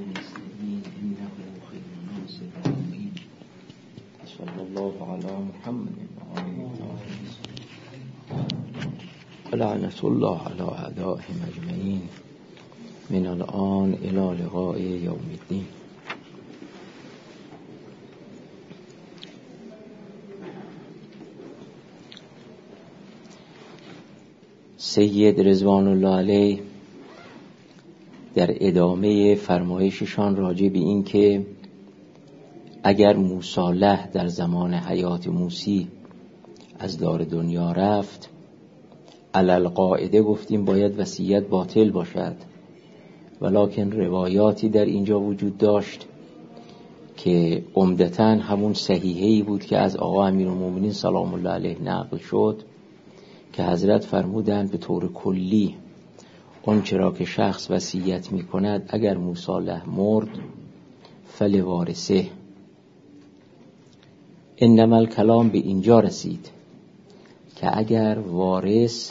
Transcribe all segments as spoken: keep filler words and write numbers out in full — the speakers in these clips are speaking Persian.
المستقيم إنه خير الناصر الأمين صلى الله على محمد وآله ولعنة الله على أعدائهم أجمعين من الآن إلى لقاء يوم الدين. سید رضوان الله علیه در ادامه فرمایششان راجع به این که اگر موصالح در زمان حیات موسی از دار دنیا رفت، علل قاعده گفتیم باید وصیت باطل باشد، ولکن روایاتی در اینجا وجود داشت که عمدتاً همون صحیحه‌ای بود که از آقا امیرالمومنین سلام الله علیه نقل شد که حضرت فرمودند به طور کلی اون چرا که شخص وصیت می کند اگر موصالح مرد فلوارثه. انما الکلام به اینجا رسید که اگر وارث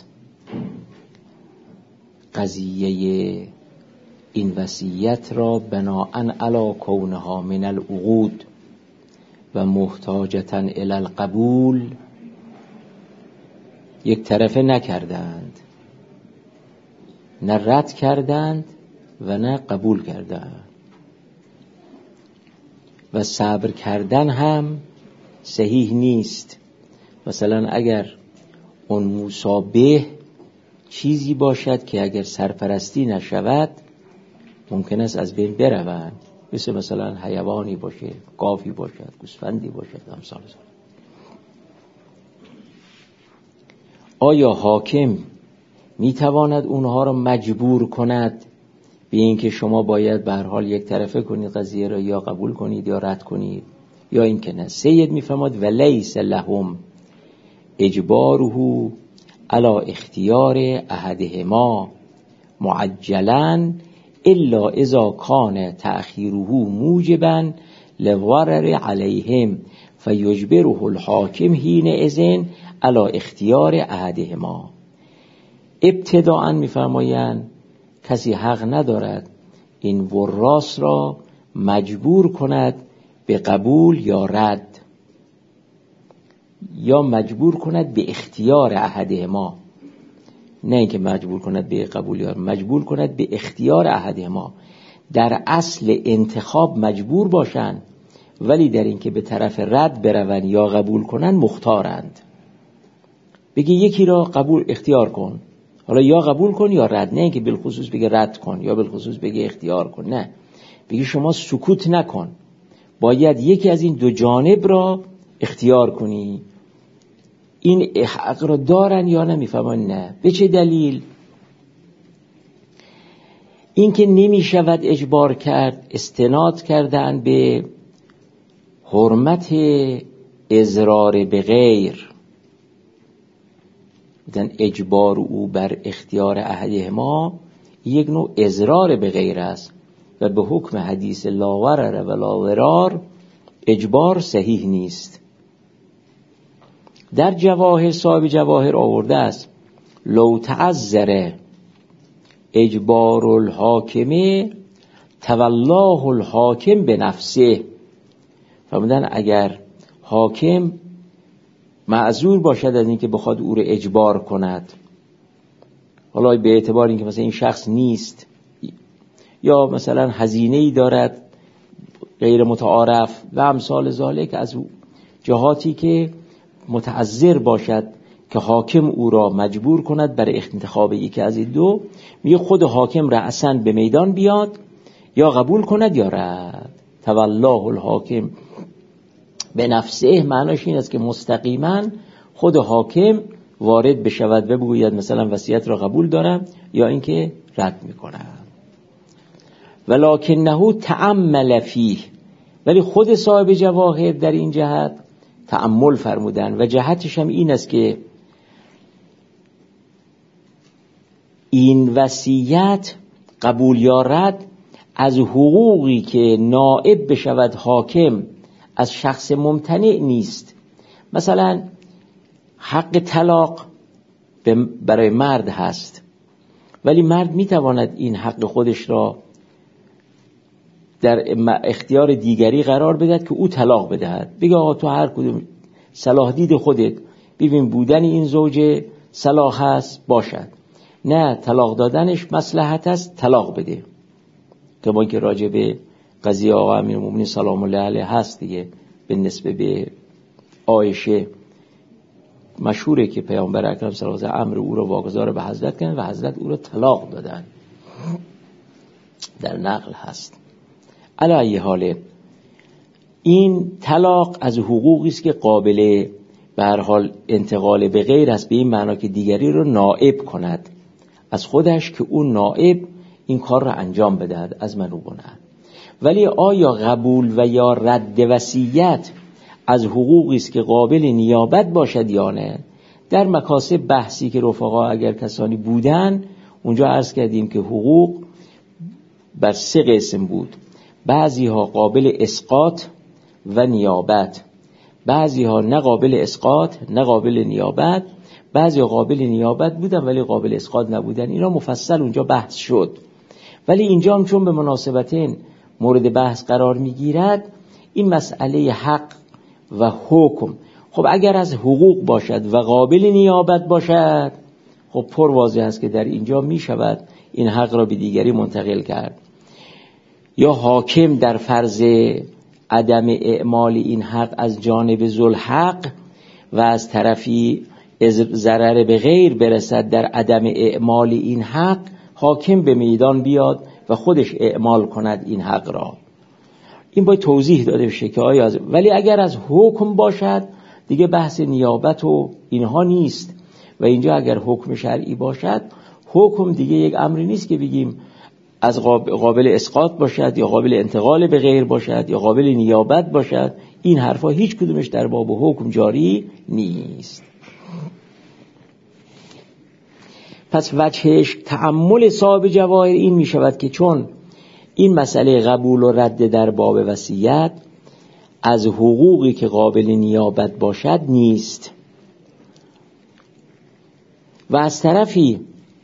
قضیه این وصیت را بناء علی کونها من العقود و محتاجتا الی القبول یک طرفه نکردند، نه رد کردند و نه قبول کردند، و صبر کردن هم صحیح نیست. مثلا اگر اون مصابه چیزی باشد که اگر سرپرستی نشود ممکن است از بین بروند، مثل مثلا حیوانی باشه، گاوی باشد، گوسفندی باشد، امثال ذلک. آیا حاکم میتواند اونها را مجبور کند به اینکه شما باید به هر حال یک طرفه کنید قضیه را، یا قبول کنید یا رد کنید، یا این که نه؟ سید میفرماد ولیس لهم اجباره علی اختیار احدهما معجلا الا اذا کان تأخیره موجبا لضرر علیهم فیجبره الحاکم حینئذ علی اختیار احدهما. ابتداءً میفرمایند کسی حق ندارد این وراث را مجبور کند به قبول یا رد، یا مجبور کند به اختیار احدهما، نه اینکه مجبور کند به قبول یا مجبور کند به اختیار احدهما. در اصل انتخاب مجبور باشند، ولی در اینکه به طرف رد بروند یا قبول کنند مختارند. بگی یکی را قبول اختیار کن، حالا یا قبول کن یا رد، نه اینکه بالخصوص بگه رد کن یا بالخصوص بگه اختیار کن، نه، بگی شما سکوت نکن، باید یکی از این دو جانب را اختیار کنی. این حق را دارن یا نمیفهمن؟ نه. به چه دلیل؟ این که نمی شود اجبار کرد، استناد کردن به حرمت اضرار به غیر، بدن اجبار او بر اختیار احدهما یک نوع اضرار به غیر است و به حکم حدیث لا ضرر ولا ضرار اجبار صحیح نیست. در جواهر صاحب جواهر آورده است لو تعذر اجبار الحاکم تولاه الحاکم به نفسه. فرمودن اگر حاکم معذور باشد از اینکه بخواد او را اجبار کند، حالا به اعتبار اینکه مثلا این شخص نیست یا مثلا هزینه‌ای دارد غیر متعارف و امثال ذالک، از جهاتی که متعذر باشد که حاکم او را مجبور کند برای انتخاب یکی از این دو، میگه خود حاکم رأساً به میدان بیاد، یا قبول کند یا رد. تولاه الحاکم به نفسه معناش این است که مستقیما خود حاکم وارد بشود و بگوید مثلا وصیت را قبول دارم یا اینکه رد میکنم. ولکنه تأمل فیه، ولی خود صاحب جواهر در این جهت تأمل فرمودن و جهتش هم این است که این وصیت قبول یا رد از حقوقی که نائب بشود حاکم از شخص ممتنع نیست. مثلا حق طلاق برای مرد هست، ولی مرد میتواند این حق خودش را در اختیار دیگری قرار بدهد که او طلاق بدهد، بگه آقا تو هر کدوم صلاح دید خودت ببین بودن این زوجه صلاح هست باشد، نه طلاق دادنش مصلحت است طلاق بده. که ما که راجع به قضیه آقا امیرالمومنین سلام الله علیه هست دیگه، به نسبت به عایشه مشهوره که پیامبر اکرم صلی الله علیه و امر او را واگذار به حضرت کردن و حضرت او را طلاق دادن، در نقل هست. علی ای حال این طلاق از حقوقی است که قابل به هر حال انتقال به غیر است، به این معنا که دیگری رو نائب کند از خودش که اون نائب این کار را انجام بدهد از من رو بنه. ولی آیا قبول و یا رد وصیت از حقوقی است که قابل نیابت باشد یا نه؟ در مکاسب بحثی که رفقا اگر کسانی بودن اونجا عرض کردیم که حقوق بر سه قسم بود، بعضی ها قابل اسقاط و نیابت، بعضی ها نه قابل اسقاط نه قابل نیابت، بعضی ها قابل نیابت بودن ولی قابل اسقاط نبودن. اینا مفصل اونجا بحث شد، ولی اینجا هم چون به مناسبتین مورد بحث قرار میگیرد این مسئله حق و حکم. خب اگر از حقوق باشد و قابل نیابت باشد خب پر واضح است که در اینجا می شود این حق را به دیگری منتقل کرد، یا حاکم در فرض عدم اعمال این حق از جانب ذوالحق و از طرفی ضرر به غیر برسد در عدم اعمال این حق، حاکم به میدان بیاد و خودش اعمال کند این حق را. این باید توضیح داده بشه که آیا از... ولی اگر از حکم باشد دیگه بحث نیابت و اینها نیست و اینجا اگر حکم شرعی باشد، حکم دیگه یک امری نیست که بگیم از قابل اسقاط باشد یا قابل انتقال به غیر باشد یا قابل نیابت باشد. این حرفا هیچ کدومش در باب حکم جاری نیست. پس وجهش تأمل صاحب جواهر این می شود که چون این مسئله قبول و رد در باب وصیت از حقوقی که قابل نیابت باشد نیست و از طرفی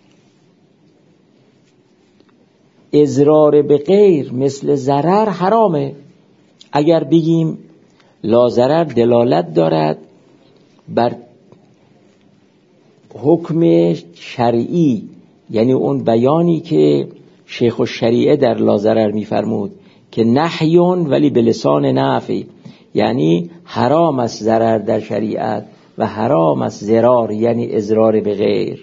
اضرار به غیر مثل ضرر حرامه. اگر بگیم لا ضرر دلالت دارد بر حکم شرعی، یعنی اون بیانی که شیخ الشریعه در لا ضرر می‌فرمود که نهیون ولی به لسان نفی، یعنی حرام است ضرر در شریعت و حرام است ضرار یعنی اضرار به غیر.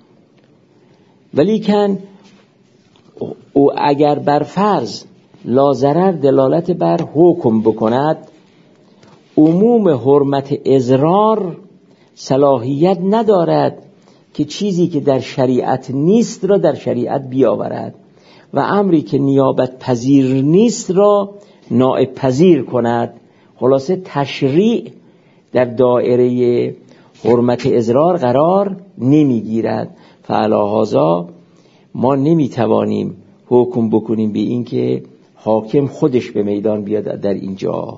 ولیکن او اگر بر فرض لا ضرر دلالت بر حکم بکند، عموم حرمت اضرار صلاحیت ندارد که چیزی که در شریعت نیست را در شریعت بیاورد و امری که نیابت پذیر نیست را نائب پذیر کند. خلاصه تشریع در دایره حرمت اضرار قرار نمیگیرد. فعلی هذا ما نمیتوانیم حکم بکنیم به این که حاکم خودش به میدان بیاد در اینجا.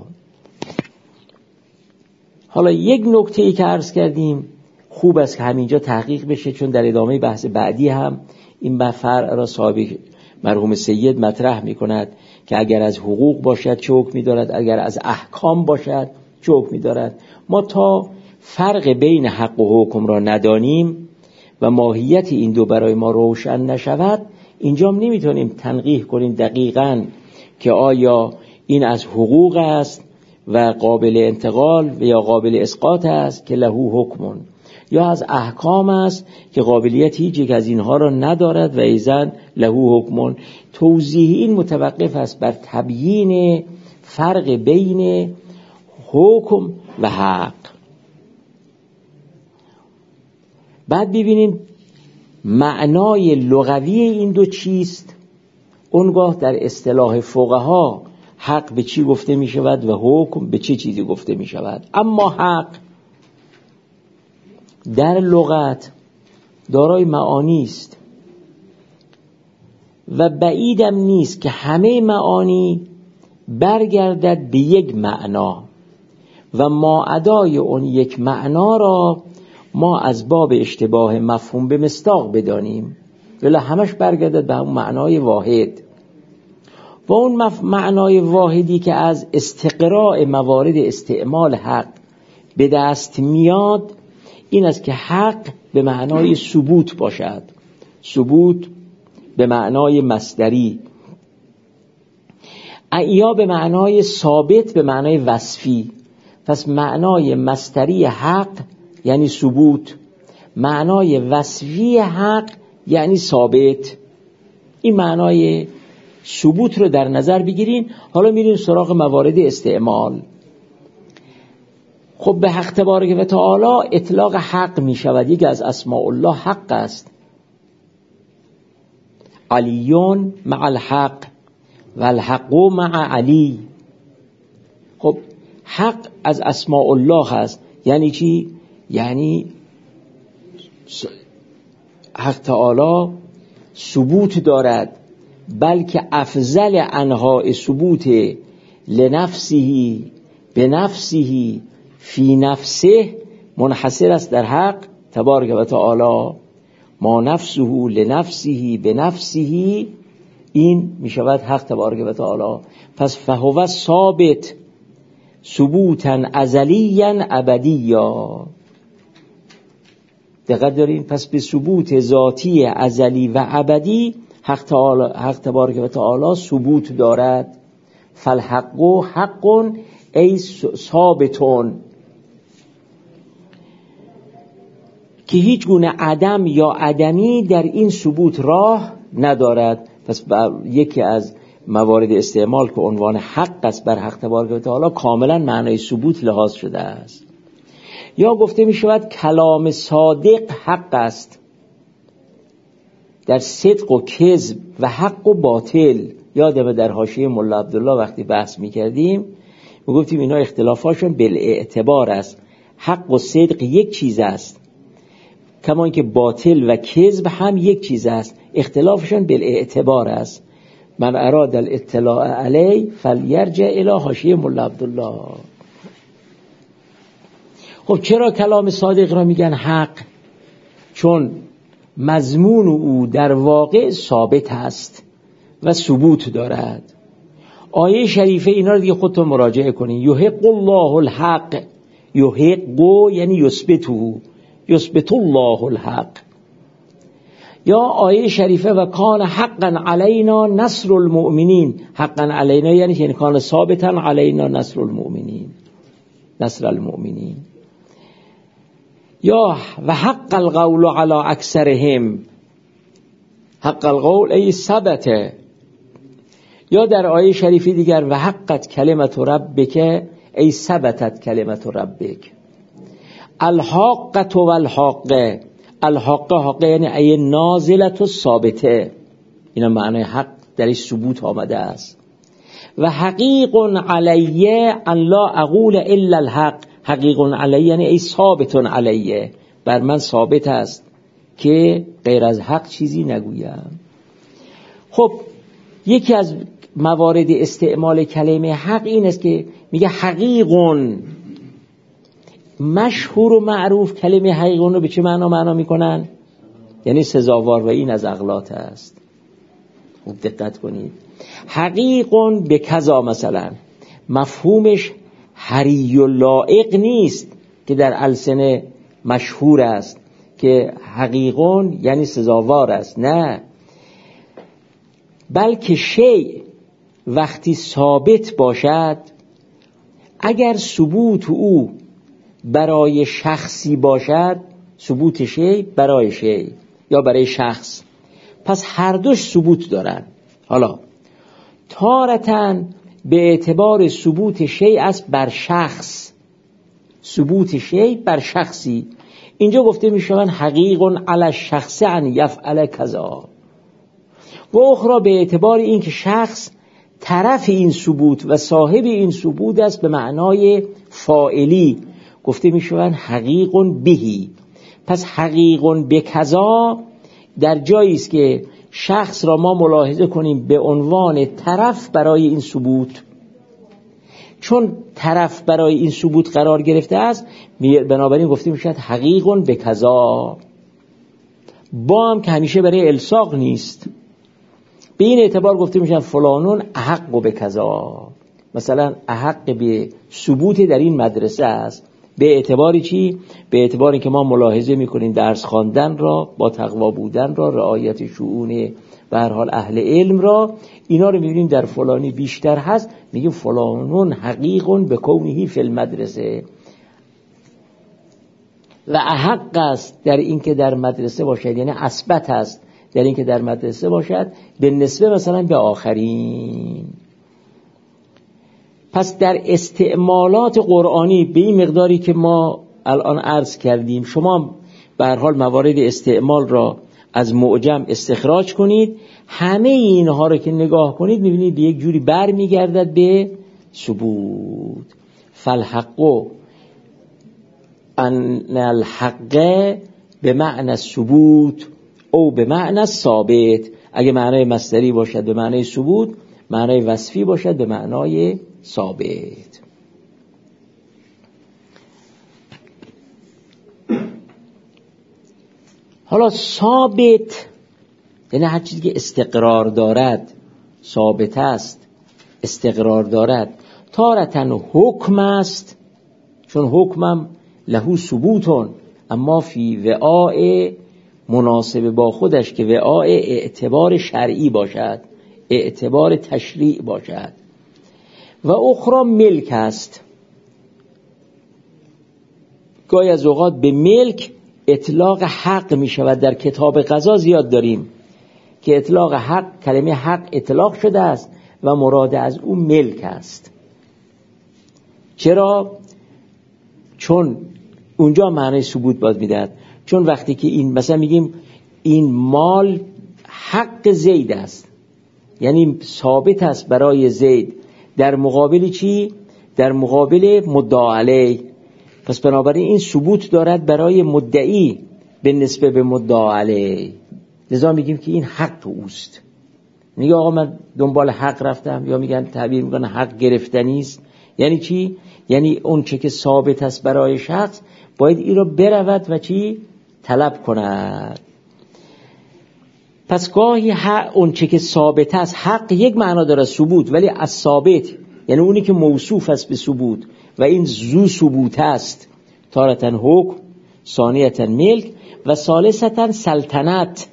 حالا یک نکته ای که عرض کردیم خوب است که همینجا تحقیق بشه، چون در ادامه بحث بعدی هم این فرع را صاحب مرحوم سید مطرح می کند که اگر از حقوق باشد چه حکمی دارد، اگر از احکام باشد چه حکمی دارد. ما تا فرق بین حق و حکم را ندانیم و ماهیت این دو برای ما روشن نشود، اینجا نمیتونیم تنقیح کنیم دقیقاً که آیا این از حقوق است و قابل انتقال و یا قابل اسقاط است که لهو حکمون، یا از احکام است که قابلیت هیچ یک از اینها را ندارد و ایزن لهو حکمون. توضیح این متوقف است بر تبیین فرق بین حکم و حق. بعد ببینیم معنای لغوی این دو چیست. اونگاه در اصطلاح فقها حق به چی گفته می شود و حکم به چه چیزی گفته می شود. اما حق در لغت دارای معانی است و بعیدم نیست که همه معانی برگردد به یک معنا و ما ادای اون یک معنا را ما از باب اشتباه مفهوم به مصداق بدانیم، ولی همش برگردد به همون معنای واحد. و اون معنای واحدی که از استقراء موارد استعمال حق به دست میاد این است که حق به معنای ثبوت باشد، ثبوت به معنای مصدری، یا به معنای ثابت به معنای وصفی. پس معنای مصدری حق یعنی ثبوت، معنای وصفی حق یعنی ثابت. این معنای ثبوت رو در نظر بگیرین. حالا میریم سراغ موارد استعمال. خب به حق تبارک و تعالی اطلاق حق می شود، یکی از اسماء الله حق است. علیون مع الحق و الحق مع علی. خب حق از اسماء الله هست. یعنی چی؟ یعنی حق تعالی ثبوت دارد، بلکه افضل انواع ثبوت لنفسه به نفسه فی نفسه منحصر است در حق تبارک و تعالی. ما نفسه لنفسه به نفسه، این می شود حق تبارک و تعالی. پس فهو ثابت ثبوتا ازلیا ابدیا. دقت دارین؟ پس به ثبوت ذاتی ازلی و ابدی حق تعالی، حق تبارک و تعالی ثبوت دارد. فالحق حق ای ثابتون، که هیچ گونه عدم یا عدمی در این ثبوت راه ندارد. پس یکی از موارد استعمال که عنوان حق است بر حق تبارک و تعالی کاملا معنای ثبوت لحاظ شده است. یا گفته می شود کلام صادق حق است. در صدق و کذب و حق و باطل، یادمه در حاشیه ملا عبدالله وقتی بحث می کردیم می گفتیم اینا اختلافاشون بالاعتبار است. حق و صدق یک چیز است، کما اینکه باطل و کذب هم یک چیز است، اختلافشون بالاعتبار است. من اراد الاطلاع علی فلیرجع الی حاشیه ملا عبدالله. خب چرا کلام صادق را میگن حق؟ چون مضمون او در واقع ثابت است و ثبوت دارد. آیه شریفه اینا رو دیگه خودتون مراجعه کنین. یحق الله الحق، یحق یعنی یثبتو، یثبت الله الحق. یا آیه شریفه و کان حقا علینا نصر المؤمنین، حقا علینا یعنی یعنی کان ثابتا علینا نصر المؤمنین، نصر المؤمنین. یا و حق القول علی اکثرهم، حق القول ای ثبت. یا در آیه شریفی دیگر و حقت کلمت ربک ای ثبتت کلمت ربک. الحاقه و الحاقه، الحاقه حاقه یعنی ای نازلت و ثابته، اینا معنی حق درش ثبوت آمده است. و حقیق علیه ان لا اقول الا الحق، حقیق علیه یعنی ای ثابت علیه، بر من ثابت است که غیر از حق چیزی نگویم. خب یکی از موارد استعمال کلمه حق این است که میگه حقیقون. مشهور و معروف کلمه حقیقون رو به چه معنا معنا میکنن؟ یعنی سزاوار، و این از اغلاط است. خوب دقت کنید. حقیقون به کذا مثلا مفهومش حری و لائق نیست که در السنه مشهور است که حقیقون یعنی سزاوار است، نه، بلکه شیء وقتی ثابت باشد، اگر ثبوت او برای شخصی باشد، ثبوت شیء برای شیء یا برای شخص، پس هر دوش ثبوت دارن. حالا تارتن به اعتبار ثبوت شیء است بر شخص، ثبوت شیء بر شخصی. اینجا گفته میشون حقیق علی الشخص ان یفعل کذا، و اخرى به اعتبار این که شخص طرف این ثبوت و صاحب این ثبوت است به معنای فاعلی، گفته میشون حقیق بهی. پس حقیق به کذا در جایی است که شخص را ما ملاحظه کنیم به عنوان طرف برای این ثبوت، چون طرف برای این ثبوت قرار گرفته است بنابراین گفته میشود حقیق به کذا. با هم که همیشه برای الصاق نیست، به این اعتبار گفته میشن فلانون احق به کذا، مثلا احق به ثبوت در این مدرسه است. به اعتباری چی؟ به اعتباری که ما ملاحظه میکنیم درس خواندن را، با تقوا بودن را، رعایت شؤون به هر حال اهل علم را، اینا رو میبینیم در فلانی بیشتر هست، میگیم فلانون حقیقون به کونه فی المدرسه و احق است در این که در مدرسه باشد، یعنی اثبت است در این که در مدرسه باشد به نسبه مثلا به آخرین. پس در استعمالات قرآنی به این مقداری که ما الان عرض کردیم، شما به هر حال موارد استعمال را از معجم استخراج کنید، همه اینها رو که نگاه کنید میبینید به یک جوری بر میگردد به ثبوت. فالحق ان الحق به معنی ثبوت او به معنی ثابت. اگه معنای مصدری باشد به معنای ثبوت، معنای وصفی باشد به معنای ثابت. حالا ثابت یعنی هر چیزی که استقرار دارد، ثابت است، استقرار دارد. تارتن حکم است، چون حکمم لهو ثبوتون، اما فی وعاء مناسب با خودش که وعاء اعتبار شرعی باشد، اعتبار تشریع باشد. و اخرى ملک است. گاهی از اوقات به ملک اطلاق حق می شود. در کتاب قضا زیاد داریم که اطلاق حق، کلمه حق اطلاق شده است و مراد از اون ملک است. چرا؟ چون اونجا معنی ثبوت باز میدهد. چون وقتی که این مثلا میگیم این مال حق زید است، یعنی ثابت است برای زید، در مقابل چی؟ در مقابل مدعا علیه. پس بنابراین این ثبوت دارد برای مدعی به نسبت به مدعا علیه. لذا میگیم که این حق اوست. میگه آقا من دنبال حق رفتم، یا میگن تعبیر میکنن حق گرفتنی است. یعنی چی؟ یعنی اون چه که ثابت است برای شخص باید این رو برود و چی؟ طلب کند. پس گاهی حق، اون چه که ثابت است، حق یک معنا داره ثبوت، ولی از ثابت یعنی اونی که موصوف است به ثبوت و این ذو ثبوت است. تارتن حکم، ثانیتن ملک و ثالثتن سلطنت.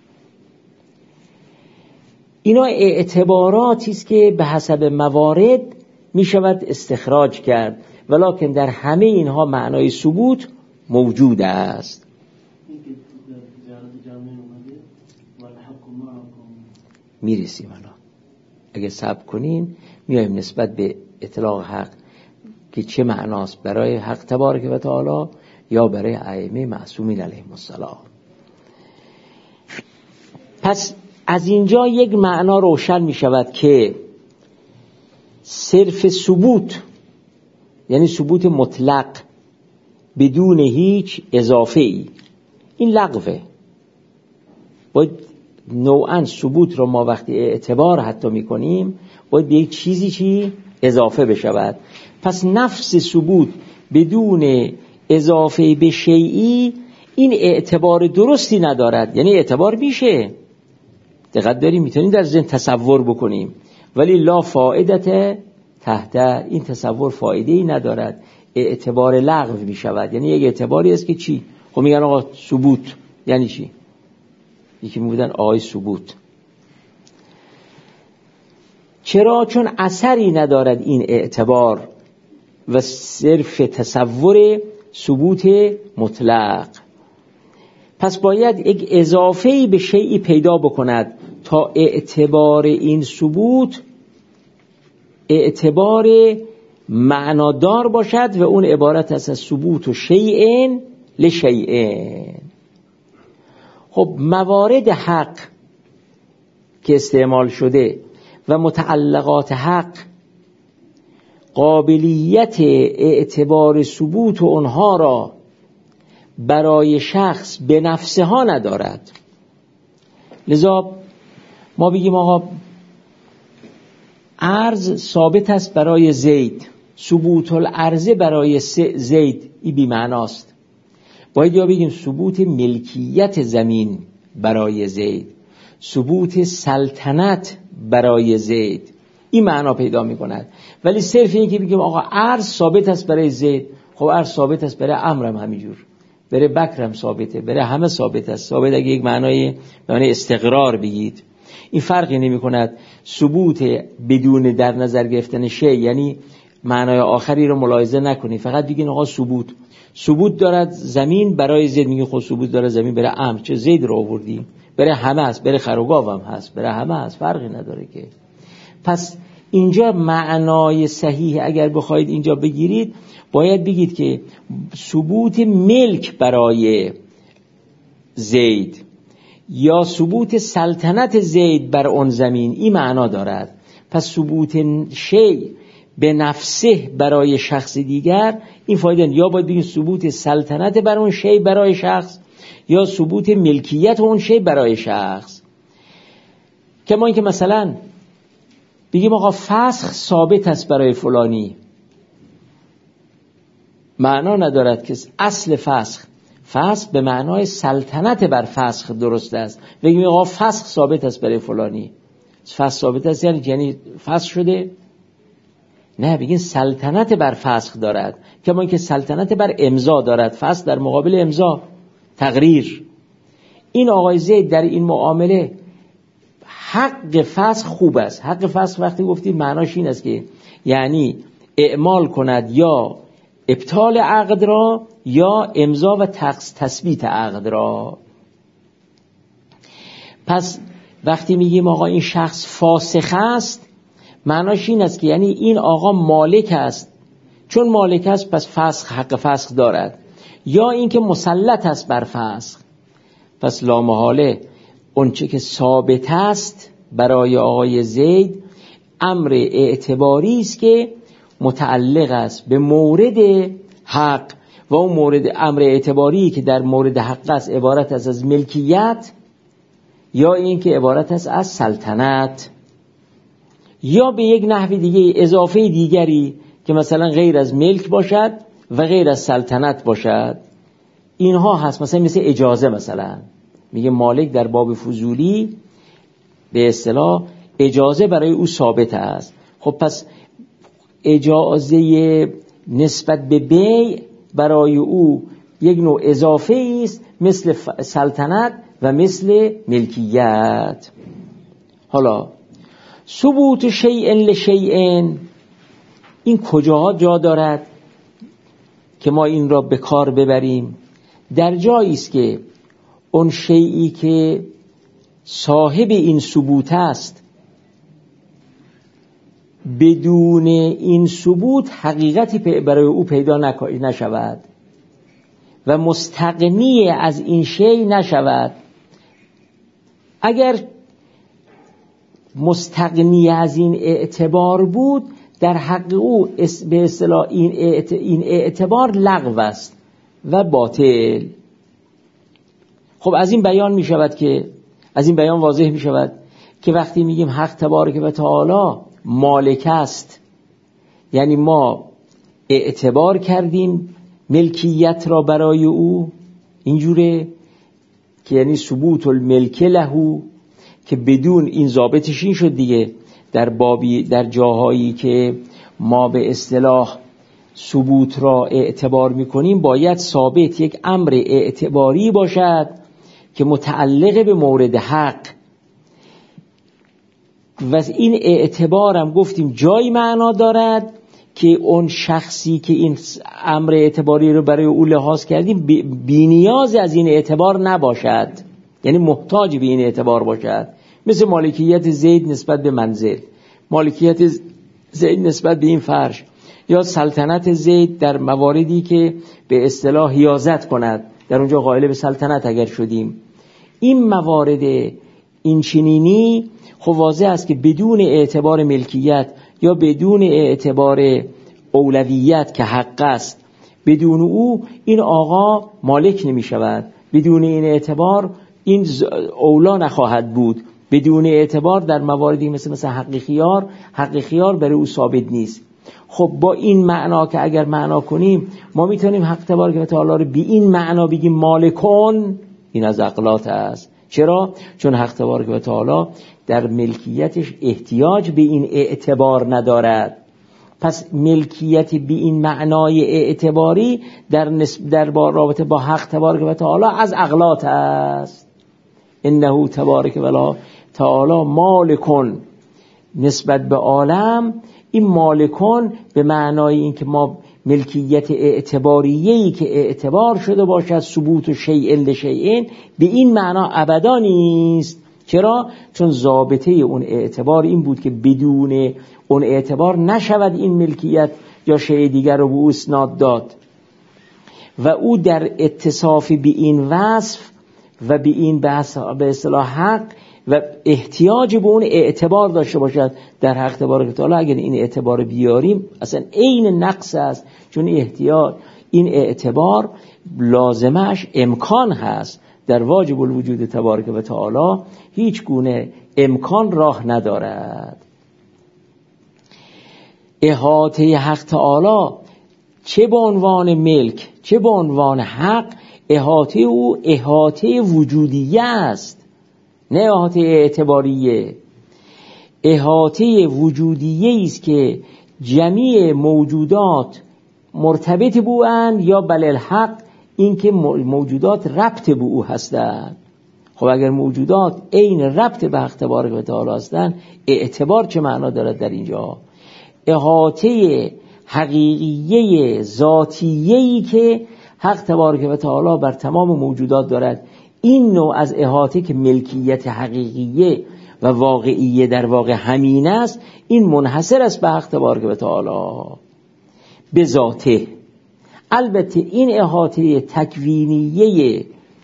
اینا اعتباراتی است که به حسب موارد می شود استخراج کرد، ولکن در همه اینها معنای ثبوت موجود است. میرسیم الان، اگه صبر کنین میایم نسبت به اطلاق حق که چه معناست برای حق تبارک و تعالی یا برای ائمه معصومین علیهم السلام. پس از اینجا یک معنا روشن می شود که صرف ثبوت یعنی ثبوت مطلق بدون هیچ اضافه ای، این لغوه. باید نوعا ثبوت رو ما وقتی اعتبار حتی می کنیم باید به یک چیزی چی اضافه بشود. پس نفس ثبوت بدون اضافه به شیئی این اعتبار درستی ندارد. یعنی اعتبار میشه، دقت داریم، میتونیم در ذهن تصور بکنیم، ولی لا فائدت تحت، این تصور فایده ای ندارد، اعتبار لغو میشود. یعنی یک اعتباری است که چی؟ خب میگن آقا ثبوت یعنی چی؟ یکی میگن آقای ثبوت. چرا؟ چون اثری ندارد این اعتبار و صرف تصور ثبوت مطلق. پس باید یک اضافه‌ای به شیئی پیدا بکند تا اعتبار این ثبوت اعتبار معنادار باشد و اون عبارت است از ثبوت و شیئن لشیئن. خب موارد حق که استعمال شده و متعلقات حق قابلیت اعتبار ثبوت اونها را برای شخص به نفسها ندارد. لذا ما بگیم آقا عرض ثابت است برای زید، ثبوت العرض برای زید این بی معناست. باید یا بگیم ثبوت ملکیت زمین برای زید، ثبوت سلطنت برای زید، این معنا پیدا میکند. ولی صرف این که بگیم آقا ارز ثابت است برای زید، خب ارز ثابت است برای عمرو هم همینجور، برای بکر هم ثابته، برای همه ثابت است. ثابت اگه یک معنای معنای استقرار بگید، این فرقی نمی کند. ثبوت بدون در نظر گرفتن شی، یعنی معنای آخری رو ملاحظه نکنی، فقط بگین آقا ثبوت ثبوت دارد زمین برای زید، میگه خب ثبوت داره زمین برای عمرو، چه زید رو آوردی؟ برای همه است، برای خر و گاو هم هست، برای همه است، فرقی نداره که. پس اینجا معنای صحیح اگر بخواید اینجا بگیرید، باید بگید که ثبوت ملک برای زید یا ثبوت سلطنت زید بر اون زمین، این معنا دارد. پس ثبوت شی به نفسه برای شخص دیگر، این فایده، یا باید بگید ثبوت سلطنت بر اون شی برای شخص، یا ثبوت ملکیت اون شی برای شخص. کما اینکه مثلا بگیم آقا فسخ ثابت است برای فلانی، معنا ندارد که اصل فسخ فسخ به معنای سلطنت بر فسخ درست است. بگیم آقا فسخ ثابت است برای فلانی، فسخ ثابت است یعنی یعنی فسخ شده؟ نه، بگین سلطنت بر فسخ دارد، کما اینکه سلطنت بر امضا دارد، فسخ در مقابل امضا تقریر. این آقای زید در این معامله حق فسخ خوب است. حق فسخ وقتی گفتیم معناش این است که یعنی اعمال کند یا ابطال عقد را یا امضا و تثبیت عقد را. پس وقتی میگیم آقا این شخص فاسخ است، معناش این است که یعنی این آقا مالک است، چون مالک است پس فسخ حق فسخ دارد، یا اینکه مسلط است بر فسخ. پس لا محاله اونچه که ثابت است برای آقای زید امر اعتباری است که متعلق است به مورد حق، و اون مورد امر اعتباری که در مورد حق است عبارت است از ملکیت، یا این که عبارت است از سلطنت، یا به یک نحو دیگه اضافه دیگری که مثلا غیر از ملک باشد و غیر از سلطنت باشد. اینها هست. مثلا مثل اجازه، مثلا میگه مالک در باب فضولی به اصطلاح اجازه برای او ثابت است. خب پس اجازه نسبت به بیع برای او یک نوع اضافه است، مثل سلطنت و مثل ملکیت. حالا ثبوت شیء لشیء، این کجاها جا دارد که ما این را به کار ببریم؟ در جایی است که اون شیئی که صاحب این ثبوت است بدون این ثبوت حقیقتی برای او پیدا نشود و مستغنی از این شی نشود. اگر مستغنی از این اعتبار بود، در حق او به اصطلاح این اعتبار لغو است و باطل. خب از این بیان می شود که از این بیان واضح می شود که وقتی میگیم حق تبارک و تعالی مالک است، یعنی ما اعتبار کردیم ملکیت را برای او، اینجوره که یعنی ثبوت الملک له، که بدون این ضابطش این شد دیگه در بابی در جاهایی که ما به اصطلاح ثبوت را اعتبار میکنیم باید ثابت یک امر اعتباری باشد که متعلق به مورد حق، و این اعتبارم گفتیم جای معنا دارد که اون شخصی که این امر اعتباری رو برای او لحاظ کردیم بی نیاز از این اعتبار نباشد، یعنی محتاج به این اعتبار باشد. مثل مالکیت زید نسبت به منزل، مالکیت زید نسبت به این فرش، یا سلطنت زید در مواردی که به اصطلاح حیازت کند، در اونجا قائل به سلطنت اگر شدیم. این موارد این چنینی خب واضح است که بدون اعتبار ملکیت یا بدون اعتبار اولویت که حق است، بدون او این آقا مالک نمی شود. بدون این اعتبار این اولا نخواهد بود. بدون اعتبار در مواردی مثل مثل حق خیار، حق خیار برای او ثابت نیست. خب با این معنا که اگر معنا کنیم ما میتونیم حق تبارک و تعالی رو بی این معنا بگیم مالکون، این از عقلات است، چرا؟ چون حق تبارک و تعالی در ملکیتش احتیاج به این اعتبار ندارد. پس ملکیت به این معنای اعتباری در نسب در رابطه با حق تبارک و تعالی از اغلاط است. انه تبارک و تعالی مالکون، نسبت به عالم این مالکون به معنای این که ما ملکیت اعتباریه‌ای که اعتبار شده باشد ثبوت و شیء لشیء، به این معنا ابدا نیست. چرا؟ چون ضابطه اون اعتبار این بود که بدون اون اعتبار نشود این ملکیت یا شیء دیگر رو به او اسناد داد و او در اتصاف به این وصف و به این به اصطلاح حق و احتیاج به اون اعتبار داشته باشد در حق تبارک و تعالی. اگر این اعتبار بیاریم اصلا عین نقص است، چون احتیاج این اعتبار لازمش امکان هست. در واجب الوجود تبارک و تعالی هیچ گونه امکان راه ندارد. احاطه حق تعالی چه به عنوان ملک چه به عنوان حق، احاطه او احاطه وجودیه است، نه احاطه اعتباریه. احاطه وجودیه است که جمیع موجودات مرتبط به او یا بل الحق این که موجودات ربط به او هستند. خب اگر موجودات عین ربط به حق تبارک و تعالی هستند، اعتبار چه معنا دارد در اینجا؟ احاطه حقیقیه ذاتیه‌ای که حق تبارک و تعالی بر تمام موجودات دارد، این نوع از احاطه که ملکیت حقیقیه و واقعیه در واقع همین است، این منحصر است به حق تبارک و تعالی به ذاته. البته این احاطه تکوینیه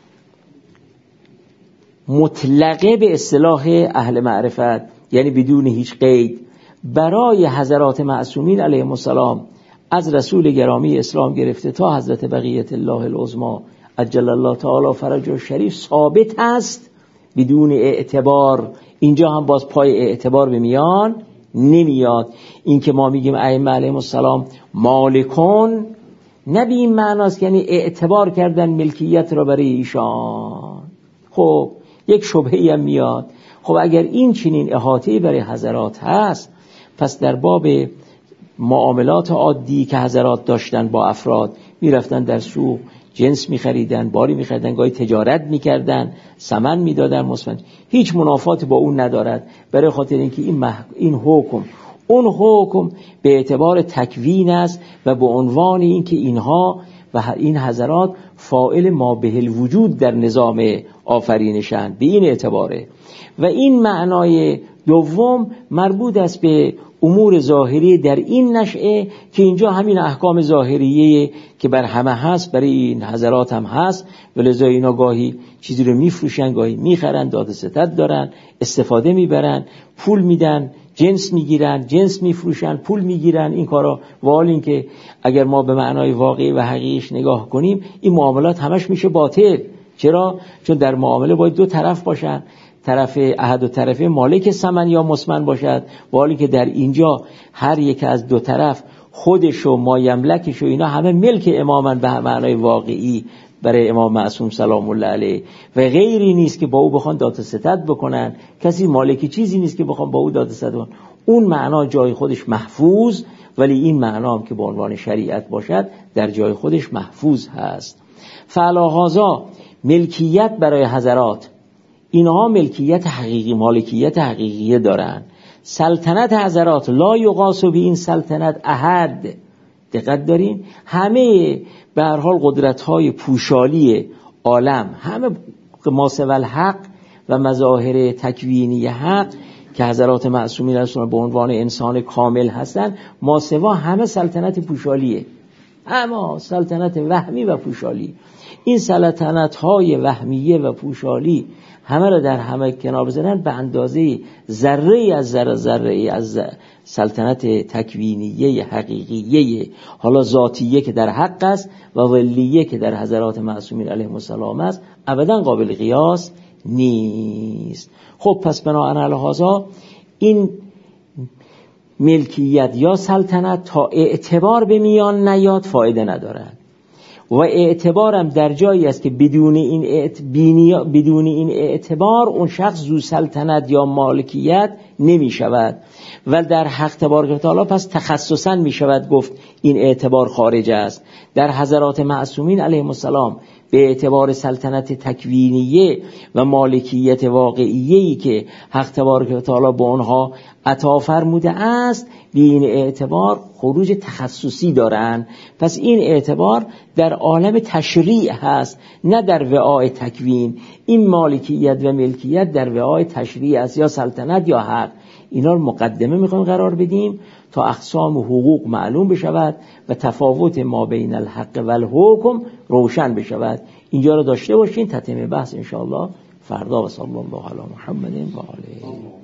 مطلقه به اصطلاح اهل معرفت، یعنی بدون هیچ قید، برای حضرات معصومین علیهم السلام از رسول گرامی اسلام گرفته تا حضرت بقیت الله العظمی عجل الله تعالی فرجه شریف ثابت است بدون اعتبار. اینجا هم باز پای اعتبار به میان نمیاد. این که ما میگیم ائمه علیهم السلام مالکون، نه به این معناست یعنی اعتبار کردن ملکیت را برای ایشان. خب یک شبهه‌ای هم میاد. خب اگر این چنین احاطه‌ای برای حضرات هست، پس در باب معاملات عادی که حضرات داشتن با افراد، میرفتن در سوق جنس میخریدن، باری میخریدن، گاهی تجارت میکردن، ثمن میدادن، مثلا هیچ منافاتی با اون ندارد، برای خاطر اینکه این مح... این حکم اون حکم به اعتبار تکوین است و به عنوان اینکه اینها و این حضرات فاعل ما به الوجود در نظام آفرینشند، به این اعتباره. و این معنای دوم مربوط است به امور ظاهری در این نشأه که اینجا همین احکام ظاهریه که بر همه هست برای این حضرات هم هست، ولذا اینا گاهی چیزی رو میفروشن، گاهی میخرن، داد ستد دارن، استفاده میبرن، پول میدن، جنس میگیرن، جنس میفروشن، پول میگیرن. این کارا و حال این که اگر ما به معنای واقعی و حقیقیش نگاه کنیم، این معاملات همش میشه باطل. چرا؟ چون در معامله باید دو طرف باشن، طرف احد و طرف مالک ثمن یا مسمن باشد، و حالی که در اینجا هر یک از دو طرف خودش و ما یملکش و اینا همه ملک امامن به معنای واقعی برای امام معصوم سلام الله علیه، و غیری نیست که با او بخوان داد و ستد بکنن. کسی مالکی چیزی نیست که بخوان با او داد و ستد بکنن. اون معنا جای خودش محفوظ، ولی این معنا هم که به عنوان شریعت باشد در جای خودش محفوظ هست. فعلاهازا ملکیت برای حضرات، اینها ملکیت حقیقی، مالکیت حقیقی دارن. سلطنت حضرات لا یقاس به این سلطنت احد. دقت دارین؟ همه به هر حال قدرت‌های پوشالی عالم، همه ماسوی الحق و مظاهر تکوینی حق که حضرات معصومین رسول به عنوان انسان کامل هستن، ماسوا همه سلطنت پوشالیه، اما سلطنت وهمی و پوشالی. این سلطنت‌های وهمیه و پوشالی همه را در همه کنار بزنن به اندازه ذره از ذره ذره از سلطنت تکوینیه حقیقیه، حالا ذاتیه که در حق است و ولیه که در حضرات معصومین علیهم السلام است، ابدا قابل قیاس نیست. خب پس بناهن لهذا این ملکیت یا سلطنت تا اعتبار به میان نیاد فایده ندارد. و اعتبارم در جایی است که بدون این اعت... بدون این اعتبار اون شخص ذو سلطنت یا مالکیت نمی شود و در حق تبارک و تعالی پس تخصصا می شود گفت این اعتبار خارج است. در حضرات معصومین علیهم السلام به اعتبار سلطنت تکوینیه و مالکیت واقعیه‌ای که حق تبارک و تعالی به آنها عطا فرموده است به این اعتبار خروج تخصصی دارند. پس این اعتبار در عالم تشریع هست نه در وعای تکوین. این مالکیت و ملکیت در وعای تشریع است یا سلطنت یا حق. اینا رو مقدمه میخوایم قرار بدیم تا اقسام و حقوق معلوم بشود و تفاوت ما بین الحق و الحکم روشن بشود. اینجا رو داشته باشین. تتمه بحث انشاءالله فردا. و صلی الله علی محمد و آله.